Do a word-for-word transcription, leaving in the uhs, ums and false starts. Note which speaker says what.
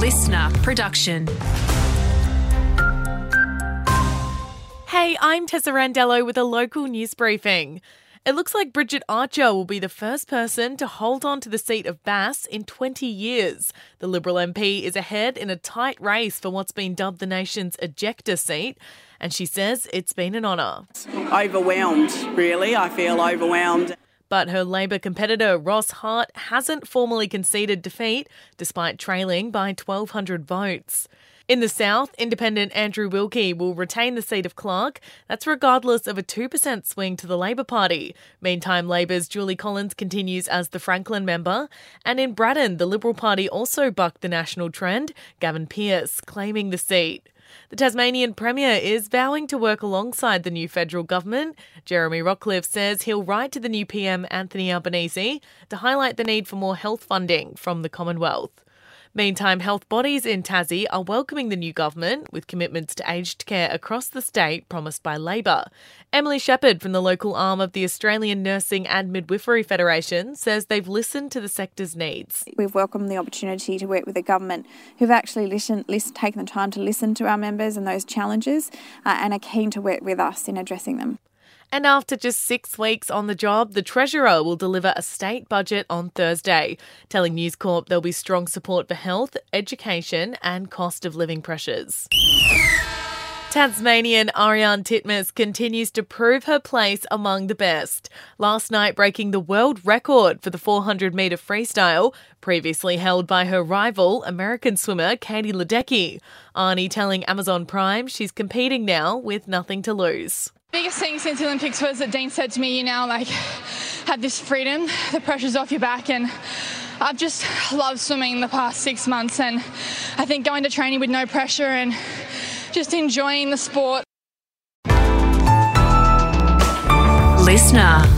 Speaker 1: listener production.
Speaker 2: Hey, I'm Tessa Randello with a local news briefing. It looks like Bridget Archer will be the first person to hold on to the seat of Bass in twenty years. The Liberal M P is ahead in a tight race for what's been dubbed the nation's ejector seat, and she says it's been an honour.
Speaker 3: Overwhelmed, really. I feel overwhelmed.
Speaker 2: But her Labor competitor Ross Hart hasn't formally conceded defeat, despite trailing by twelve hundred votes. In the South, independent Andrew Wilkie will retain the seat of Clark. That's regardless of a two percent swing to the Labor Party. Meantime, Labor's Julie Collins continues as the Franklin member. And in Braddon, the Liberal Party also bucked the national trend, Gavin Pearce claiming the seat. The Tasmanian Premier is vowing to work alongside the new federal government. Jeremy Rockcliffe says he'll write to the new P M Anthony Albanese to highlight the need for more health funding from the Commonwealth. Meantime, health bodies in Tassie are welcoming the new government with commitments to aged care across the state promised by Labor. Emily Shepherd from the local arm of the Australian Nursing and Midwifery Federation says they've listened to the sector's needs.
Speaker 4: We've welcomed the opportunity to work with a government who've actually listened, listen, taken the time to listen to our members and those challenges uh, and are keen to work with us in addressing them.
Speaker 2: And after just six weeks on the job, the Treasurer will deliver a state budget on Thursday, telling News Corp there'll be strong support for health, education and cost of living pressures. Tasmanian Ariarne Titmus continues to prove her place among the best. Last night breaking the world record for the four hundred metre freestyle, previously held by her rival, American swimmer Katie Ledecky. Arnie telling Amazon Prime she's competing now with nothing to lose.
Speaker 5: Biggest thing since the Olympics was that Dean said to me, you now like have this freedom, the pressure's off your back, and I've just loved swimming the past six months and I think going to training with no pressure and just enjoying the sport.
Speaker 1: Listener.